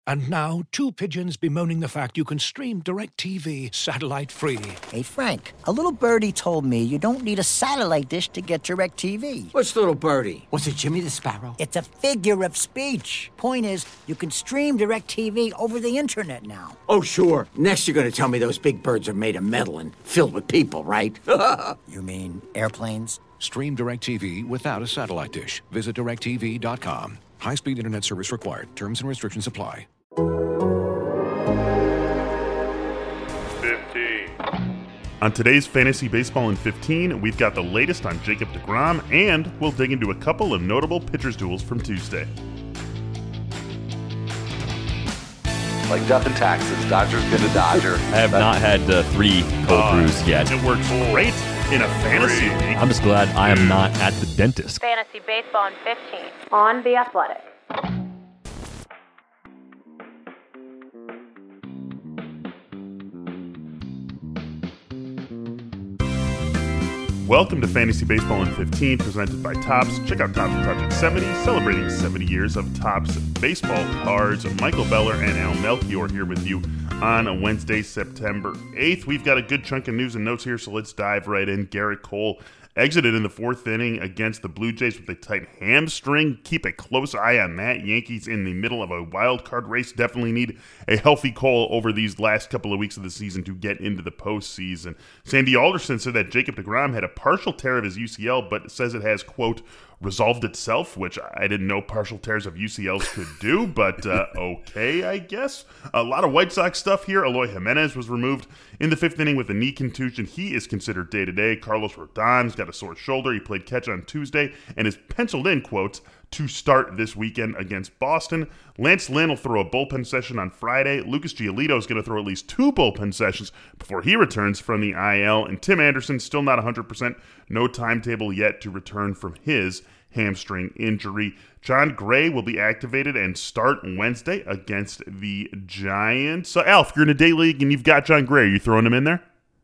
And now, two pigeons bemoaning the fact you can stream DirecTV satellite-free. Hey, Frank, a little birdie told me you don't need a satellite dish to get DirecTV. What's little birdie? Was it Jimmy the Sparrow? It's a figure of speech. Point is, you can stream DirecTV over the internet now. Oh, sure. Next you're going to tell me those big birds are made of metal and filled with people, right? You mean airplanes? Stream DirecTV without a satellite dish. Visit DirecTV.com. High-speed internet service required. Terms and restrictions apply. 15. On today's Fantasy Baseball in 15, we've got the latest on Jacob deGrom, and we'll dig into a couple of notable pitchers' duels from Tuesday. Like death and taxes, Dodger's gonna Dodger. I have not had 3 cold brews yet. It works great in a fantasy league. I'm just glad I am not at the dentist. Fantasy Baseball in 15 on The Athletic. Welcome to Fantasy Baseball in 15, presented by Topps. Check out Topps Project 70, celebrating 70 years of Topps baseball cards. Michael Beller and Al Melchior here with you on a Wednesday, September 8th. We've got a good chunk of news and notes here, so let's dive right in. Garrett Cole exited in the 4th inning against the Blue Jays with a tight hamstring. Keep a close eye on that. Yankees in the middle of a wild card race definitely need a healthy Cole over these last couple of weeks of the season to get into the postseason. Sandy Alderson said that Jacob deGrom had a partial tear of his UCL, but says it has, quote, resolved itself, which I didn't know partial tears of UCLs could do, but okay, I guess. A lot of White Sox stuff here. Eloy Jimenez was removed in the 5th inning with a knee contusion. He is considered day-to-day. Carlos Rodon's got a sore shoulder. He played catch on Tuesday and is penciled in, quotes, to start this weekend against Boston. Lance Lynn will throw a bullpen session on Friday. Lucas Giolito is going to throw at least 2 bullpen sessions before he returns from the IL. And Tim Anderson, still not 100%, no timetable yet to return from his hamstring injury. John Gray will be activated and start Wednesday against the Giants. So, Al, if you're in a day league and you've got John Gray, are you throwing him in there?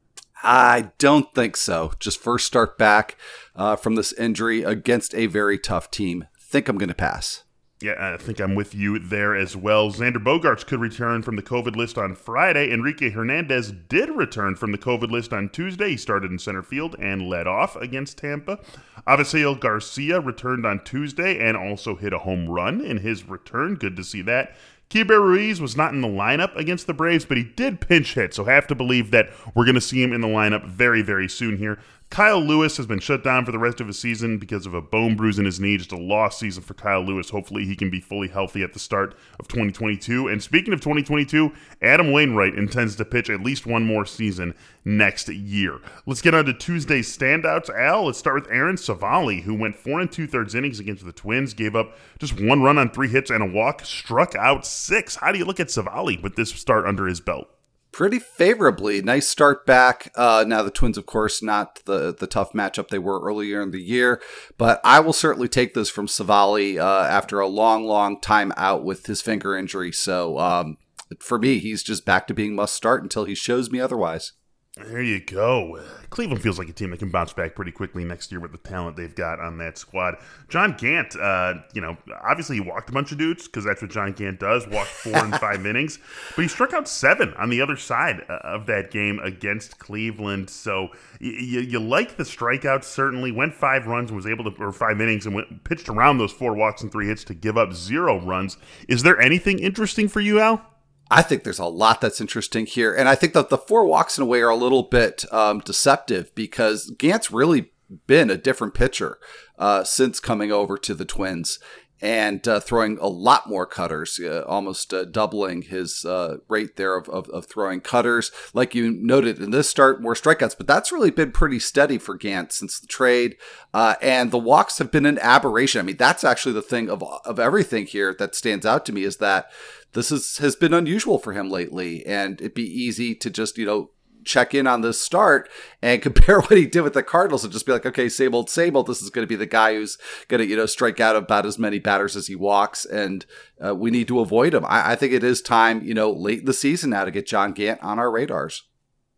I don't think so. Just first start back from this injury against a very tough team. Think I'm going to pass. Yeah, I think I'm with you there as well. Xander Bogaerts could return from the COVID list on Friday. Enrique Hernandez did return from the COVID list on Tuesday. He started in center field and led off against Tampa. Avisail Garcia returned on Tuesday and also hit a home run in his return. Good to see that. Keibert Ruiz was not in the lineup against the Braves, but he did pinch hit, so have to believe that we're going to see him in the lineup very, very soon here. Kyle Lewis has been shut down for the rest of his season because of a bone bruise in his knee. Just a lost season for Kyle Lewis. Hopefully he can be fully healthy at the start of 2022. And speaking of 2022, Adam Wainwright intends to pitch at least one more season next year. Let's get on to Tuesday's standouts. Al, let's start with Aaron Savali, who went 4 2/3 innings against the Twins, gave up just 1 run on 3 hits and a walk, struck out 6. How do you look at Savali with this start under his belt? Pretty favorably. Nice start back. Now the Twins, of course, not the tough matchup they were earlier in the year, but I will certainly take this from Savali after a long, long time out with his finger injury. So for me, he's just back to being must start until he shows me otherwise. There you go. Cleveland feels like a team that can bounce back pretty quickly next year with the talent they've got on that squad. John Gant, obviously he walked a bunch of dudes because that's what John Gant does, walked 4 in 5 innings. But he struck out 7 on the other side of that game against Cleveland. So you like the strikeouts, certainly. Went 5 runs and was able to, or 5 innings, and pitched around those 4 walks and 3 hits to give up 0 runs. Is there anything interesting for you, Al? I think there's a lot that's interesting here. And I think that the 4 walks in a way are a little bit deceptive because Gant's really been a different pitcher since coming over to the Twins and throwing a lot more cutters, almost doubling his rate there of throwing cutters. Like you noted in this start, more strikeouts, but that's really been pretty steady for Gant since the trade. And the walks have been an aberration. I mean, that's actually the thing of everything here that stands out to me is that this has been unusual for him lately, and it'd be easy to just, check in on this start and compare what he did with the Cardinals and just be like, okay, same old, same old. This is going to be the guy who's going to, strike out about as many batters as he walks, and we need to avoid him. I think it is time, late in the season now to get John Gant on our radars.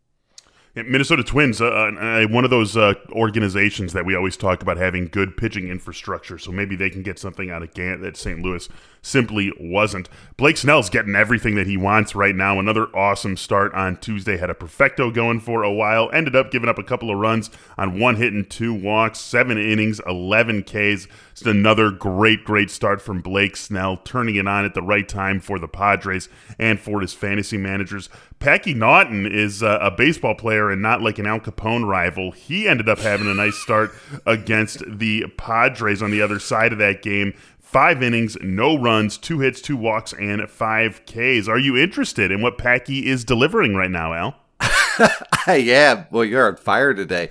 Minnesota Twins, one of those organizations that we always talk about having good pitching infrastructure, so maybe they can get something out of Gant that St. Louis simply wasn't. Blake Snell's getting everything that he wants right now. Another awesome start on Tuesday. Had a perfecto going for a while. Ended up giving up a couple of runs on 1 hit and 2 walks. 7 innings, 11 Ks. Just another great start from Blake Snell, turning it on at the right time for the Padres and for his fantasy managers. Packy Naughton is a baseball player and not like an Al Capone rival. He ended up having a nice start against the Padres on the other side of that game. 5 innings, no runs, 2 hits, 2 walks, and 5 Ks. Are you interested in what Packy is delivering right now, Al? I am. Well, you're on fire today.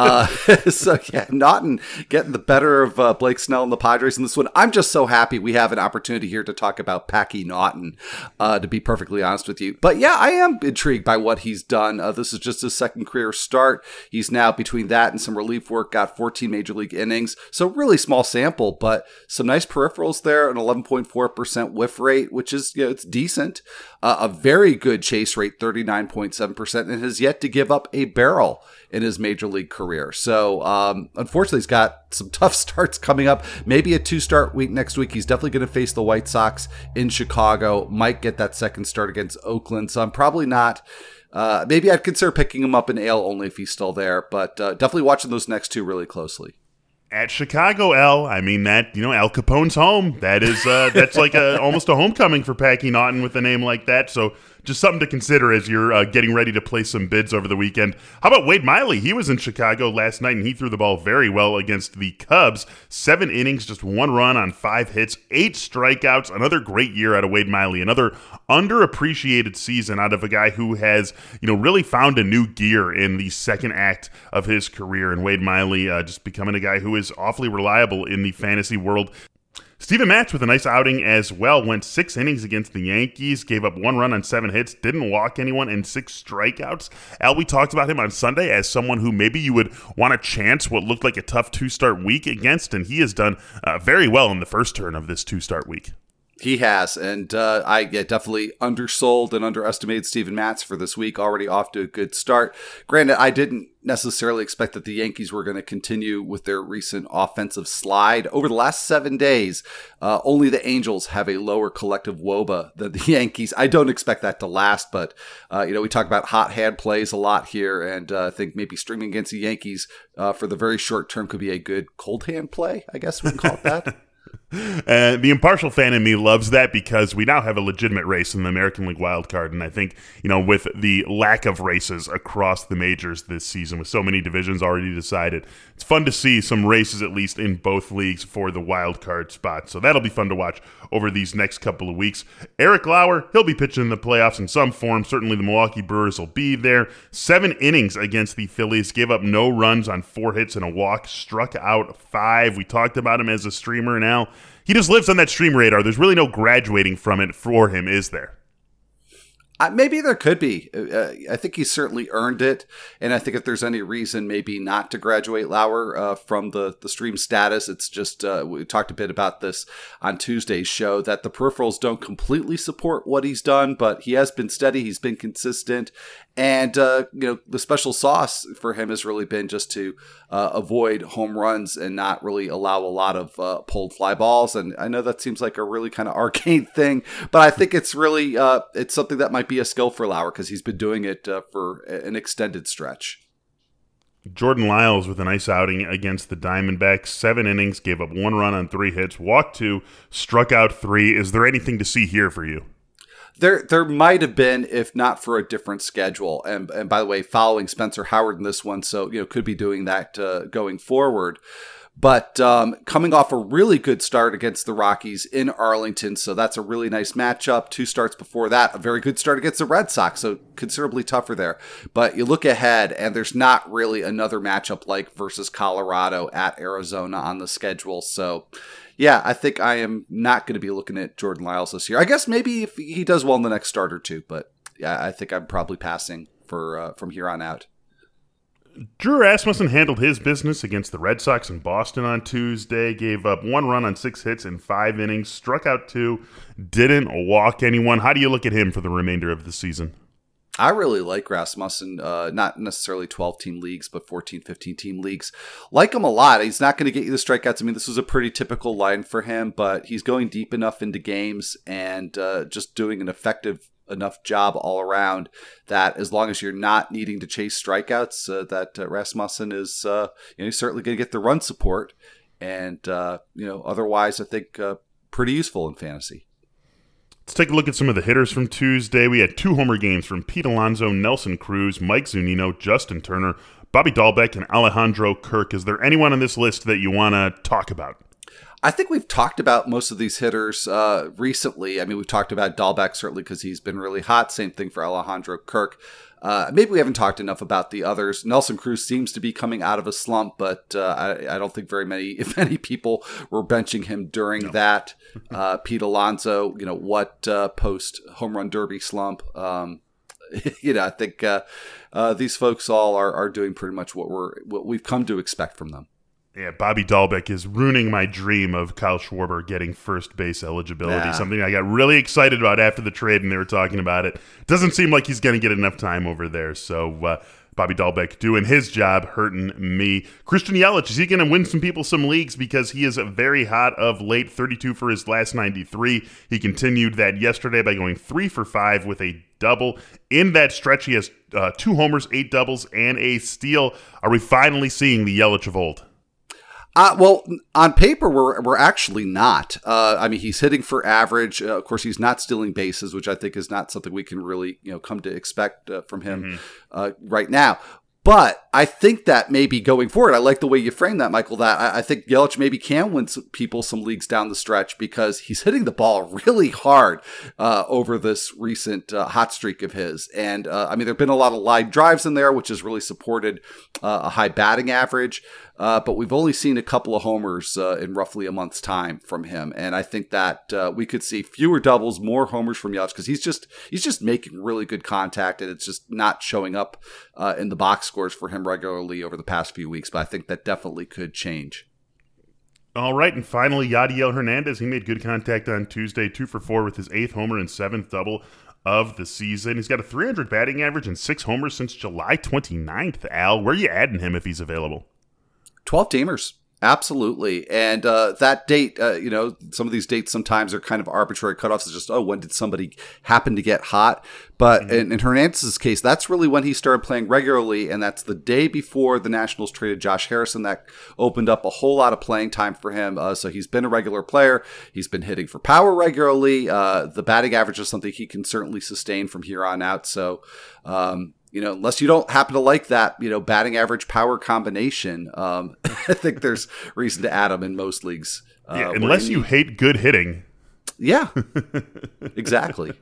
So, yeah, Naughton getting the better of Blake Snell and the Padres in this one. I'm just so happy we have an opportunity here to talk about Packy Naughton, to be perfectly honest with you. But, yeah, I am intrigued by what he's done. This is just his second career start. He's now, between that and some relief work, got 14 major league innings. So, really small sample, but some nice peripherals there, an 11.4% whiff rate, which is, it's decent. A very good chase rate, 39.7%, and has yet to give up a barrel in his major league career. So, unfortunately, he's got some tough starts coming up. Maybe a 2-start week next week. He's definitely going to face the White Sox in Chicago. Might get that second start against Oakland. So I'm probably not. Maybe I'd consider picking him up in AL only if he's still there. But definitely watching those next two really closely. At Chicago, Al, I mean that, Al Capone's home. That is, that's like almost a homecoming for Packy Naughton with a name like that. So just something to consider as you're getting ready to place some bids over the weekend. How about Wade Miley? He was in Chicago last night, and he threw the ball very well against the Cubs. 7 innings, just 1 run on 5 hits, 8 strikeouts. Another great year out of Wade Miley. Another underappreciated season out of a guy who has, really found a new gear in the second act of his career. And Wade Miley just becoming a guy who is awfully reliable in the fantasy world. Steven Matz with a nice outing as well. Went 6 innings against the Yankees, gave up 1 run on 7 hits, didn't walk anyone, and 6 strikeouts. Al, we talked about him on Sunday as someone who maybe you would want to chance what looked like a tough 2-start week against, and he has done very well in the first turn of this 2-start week. He has, and I definitely undersold and underestimated Steven Matz for this week, already off to a good start. Granted, I didn't necessarily expect that the Yankees were going to continue with their recent offensive slide. Over the last 7 days, only the Angels have a lower collective WOBA than the Yankees. I don't expect that to last, but we talk about hot hand plays a lot here, and I think maybe streaming against the Yankees for the very short term could be a good cold hand play, I guess we can call it that. The impartial fan in me loves that because we now have a legitimate race in the American League wild card, and I think, with the lack of races across the majors this season, with so many divisions already decided, it's fun to see some races at least in both leagues for the wild card spot. So that'll be fun to watch over these next couple of weeks. Eric Lauer, he'll be pitching in the playoffs in some form. Certainly the Milwaukee Brewers will be there. 7 innings against the Phillies, gave up no runs on 4 hits and a walk, struck out 5. We talked about him as a streamer now. He just lives on that stream radar. There's really no graduating from it for him, is there? Maybe there could be. I think he certainly earned it. And I think if there's any reason maybe not to graduate Lauer from the stream status, it's just, we talked a bit about this on Tuesday's show, that the peripherals don't completely support what he's done, but he has been steady. He's been consistent. And, the special sauce for him has really been just to avoid home runs and not really allow a lot of pulled fly balls. And I know that seems like a really kind of arcane thing, but I think it's really, it's something that might be a skill for Lauer because he's been doing it for an extended stretch. Jordan Lyles with a nice outing against the Diamondbacks. 7 innings, gave up 1 run on 3 hits, walked 2, struck out 3. Is there anything to see here for you? There might have been, if not for a different schedule. And by the way, following Spencer Howard in this one, so could be doing that going forward. But coming off a really good start against the Rockies in Arlington, so that's a really nice matchup. 2 starts before that, a very good start against the Red Sox, so considerably tougher there. But you look ahead, and there's not really another matchup like versus Colorado at Arizona on the schedule. So, yeah, I think I am not going to be looking at Jordan Lyles this year. I guess maybe if he does well in the next start or two, but yeah, I think I'm probably passing for from here on out. Drew Rasmussen handled his business against the Red Sox in Boston on Tuesday, gave up 1 run on 6 hits in 5 innings, struck out 2, didn't walk anyone. How do you look at him for the remainder of the season? I really like Rasmussen, not necessarily 12-team leagues, but 14, 15-team leagues. Like him a lot. He's not going to get you the strikeouts. I mean, this was a pretty typical line for him, but he's going deep enough into games and just doing an effective enough job all around that as long as you're not needing to chase strikeouts, that Rasmussen is he's certainly going to get the run support. And, otherwise, I think pretty useful in fantasy. Let's take a look at some of the hitters from Tuesday. We had 2 homer games from Pete Alonso, Nelson Cruz, Mike Zunino, Justin Turner, Bobby Dahlbeck, and Alejandro Kirk. Is there anyone on this list that you want to talk about? I think we've talked about most of these hitters recently. I mean, we've talked about Dahlbeck certainly because he's been really hot. Same thing for Alejandro Kirk. Maybe we haven't talked enough about the others. Nelson Cruz seems to be coming out of a slump, but I don't think very many, if any, people were benching him during that. Pete Alonso, what post home run derby slump? I think these folks all are doing pretty much what we've come to expect from them. Yeah, Bobby Dahlbeck is ruining my dream of Kyle Schwarber getting first base eligibility, something I got really excited about after the trade, and they were talking about it. Doesn't seem like he's going to get enough time over there, so Bobby Dahlbeck doing his job, hurting me. Christian Yelich, is he going to win some people some leagues because he is very hot of late, 32 for his last 93. He continued that yesterday by going 3 for 5 with a double. In that stretch, he has 2 homers, 8 doubles, and a steal. Are we finally seeing the Yelich of old? Well, on paper, we're actually not. I mean, he's hitting for average. Of course, he's not stealing bases, which I think is not something we can really, come to expect from him right now. But I think that maybe going forward, I like the way you frame that, Michael, that I think Yelich maybe can win some leagues down the stretch because he's hitting the ball really hard over this recent hot streak of his. And there have been a lot of line drives in there, which has really supported a high batting average. But we've only seen a couple of homers in roughly a month's time from him. And I think that we could see fewer doubles, more homers from Yelich because he's just making really good contact, and it's just not showing up in the box scores for him regularly over the past few weeks. But I think that definitely could change. All right, and finally, Yadiel Hernandez. He made good contact on Tuesday, 2 for 4 with his 8th homer and 7th double of the season. He's got a .300 batting average and 6 homers since July 29th. Al, where are you adding him if he's available? 12-teamers. Absolutely. And that date, some of these dates sometimes are kind of arbitrary cutoffs. It's just, when did somebody happen to get hot? But in Hernandez's case, that's really when he started playing regularly, and that's the day before the Nationals traded Josh Harrison. That opened up a whole lot of playing time for him. So he's been a regular player. He's been hitting for power regularly. The batting average is something he can certainly sustain from here on out. So, unless you don't happen to like that, batting average power combination, I think there's reason to add him in most leagues. Unless you hate good hitting. Yeah, exactly.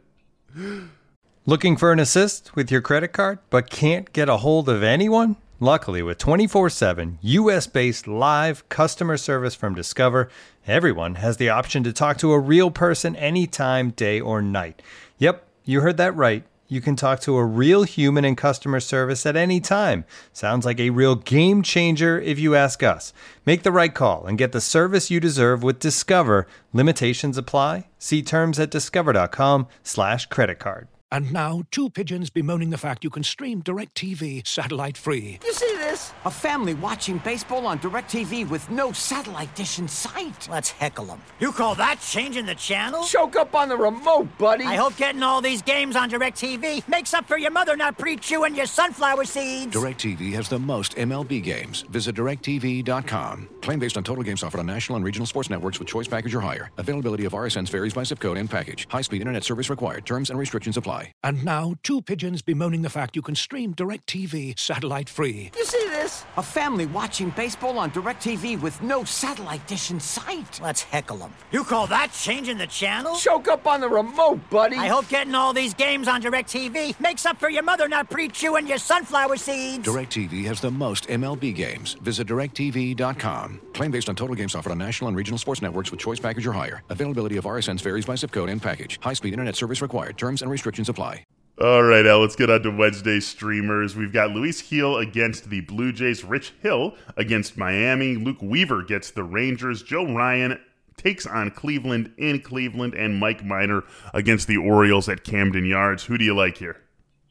Looking for an assist with your credit card, but can't get a hold of anyone? Luckily, with 24/7 U.S.-based live customer service from Discover, everyone has the option to talk to a real person anytime, day or night. Yep, you heard that right. You can talk to a real human in customer service at any time. Sounds like a real game changer if you ask us. Make the right call and get the service you deserve with Discover. Limitations apply. See terms at discover.com/creditcard. And now, 2 pigeons bemoaning the fact you can stream DirecTV satellite-free. You see this? A family watching baseball on DirecTV with no satellite dish in sight. Let's heckle them. You call that changing the channel? Choke up on the remote, buddy. I hope getting all these games on DirecTV makes up for your mother not pre-chewing your sunflower seeds. DirecTV has the most MLB games. Visit DirecTV.com. Claim based on total games offered on national and regional sports networks with choice package or higher. Availability of RSNs varies by zip code and package. High-speed internet service required. Terms and restrictions apply. And now, 2 pigeons bemoaning the fact you can stream DirecTV satellite-free. You see this? A family watching baseball on DirecTV with no satellite dish in sight. Let's heckle them. You call that changing the channel? Choke up on the remote, buddy. I hope getting all these games on DirecTV makes up for your mother not pre-chewing your sunflower seeds. DirecTV has the most MLB games. Visit DirecTV.com. Claim based on total games offered on national and regional sports networks with choice package or higher. Availability of RSNs varies by zip code and package. High-speed internet service required. Terms and restrictions apply. All right, Al, let's get on to Wednesday streamers. We've got Luis Gil against the Blue Jays, Rich Hill against Miami, Luke Weaver gets the Rangers, Joe Ryan takes on Cleveland in Cleveland, and Mike Minor against the Orioles at Camden Yards. Who do you like here?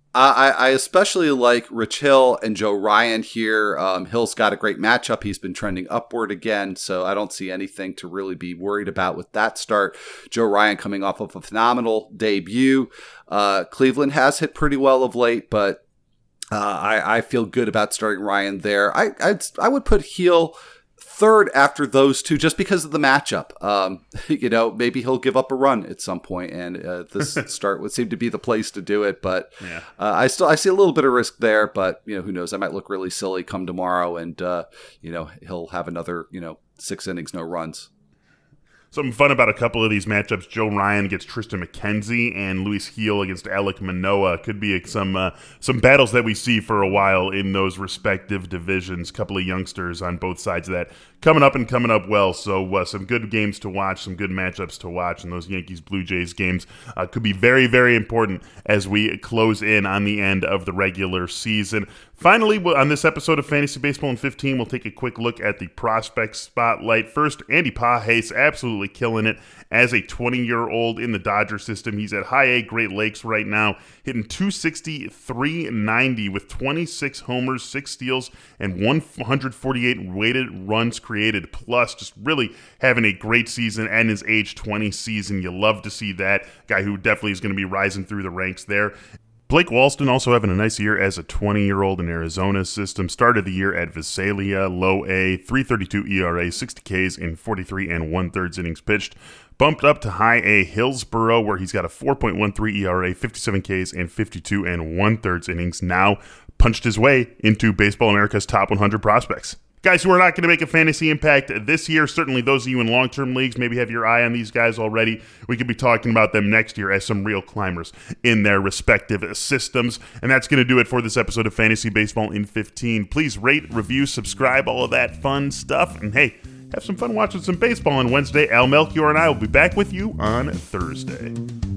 I especially like Rich Hill and Joe Ryan here. Hill's got a great matchup. He's been trending upward again, so I don't see anything to really be worried about with that start. Joe Ryan coming off of a phenomenal debut. Cleveland has hit pretty well of late, but I feel good about starting Ryan there. I would put Hill third after those two just because of the matchup. Maybe he'll give up a run at some point, and this start would seem to be the place to do it. But I see a little bit of risk there, but who knows? I might look really silly come tomorrow, and he'll have another 6 innings, no runs. Something fun about a couple of these matchups: Joe Ryan against Tristan McKenzie and Luis Hill against Alek Manoah. Could be some battles that we see for a while in those respective divisions. Couple of youngsters on both sides of that coming up well. So some good games to watch, some good matchups to watch, and those Yankees-Blue Jays games could be very, very important as we close in on the end of the regular season. Finally, on this episode of Fantasy Baseball in 15, we'll take a quick look at the prospect spotlight. First, Andy Pages, absolutely killing it as a 20-year-old in the Dodger system. He's at High A Great Lakes right now, hitting .260, .390 with 26 homers, 6 steals, and 148 weighted runs created. Plus, just really having a great season and his age 20 season. You love to see that. Guy who definitely is going to be rising through the ranks there. Blake Walston also having a nice year as a 20-year-old in Arizona's system. Started the year at Visalia, low A, 3.32 ERA, 60 Ks in 43 1/3 innings pitched. Bumped up to High A Hillsboro, where he's got a 4.13 ERA, 57 Ks in 52 1/3 innings. Now punched his way into Baseball America's top 100 prospects. Guys who are not going to make a fantasy impact this year, certainly those of you in long-term leagues, maybe have your eye on these guys already. We could be talking about them next year as some real climbers in their respective systems. And that's going to do it for this episode of Fantasy Baseball in 15. Please rate, review, subscribe, all of that fun stuff. And hey, have some fun watching some baseball on Wednesday. Al Melchior and I will be back with you on Thursday.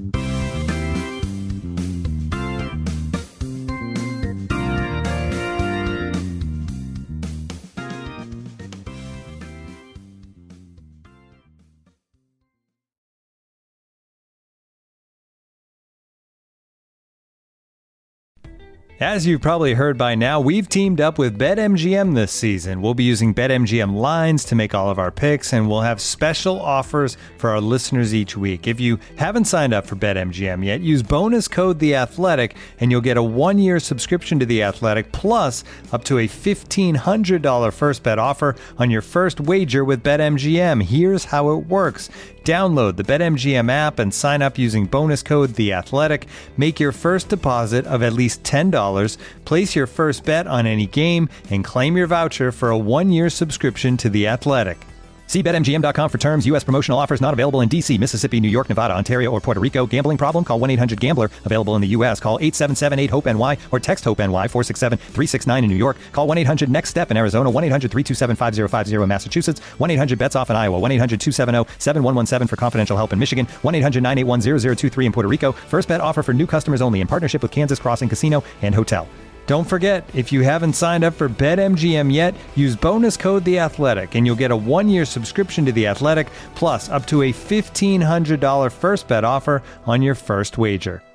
As you've probably heard by now, we've teamed up with BetMGM this season. We'll be using BetMGM lines to make all of our picks, and we'll have special offers for our listeners each week. If you haven't signed up for BetMGM yet, use bonus code The Athletic, and you'll get a 1-year subscription to The Athletic, plus up to a $1,500 first bet offer on your first wager with BetMGM. Here's how it works. Download the BetMGM app and sign up using bonus code The Athletic. Make your first deposit of at least $10. Place your first bet on any game and claim your voucher for a 1-year subscription to The Athletic. See BetMGM.com for terms. U.S. promotional offers not available in D.C., Mississippi, New York, Nevada, Ontario, or Puerto Rico. Gambling problem? Call 1-800-GAMBLER. Available in the U.S. Call 877-8-HOPE-NY or text HOPE-NY 467-369 in New York. Call 1-800-NEXT-STEP in Arizona. 1-800-327-5050 in Massachusetts. 1-800-BETS-OFF in Iowa. 1-800-270-7117 for confidential help in Michigan. 1-800-981-0023 in Puerto Rico. First bet offer for new customers only in partnership with Kansas Crossing Casino and Hotel. Don't forget, if you haven't signed up for BetMGM yet, use bonus code The Athletic, and you'll get a 1-year subscription to The Athletic, plus up to a $1,500 first bet offer on your first wager.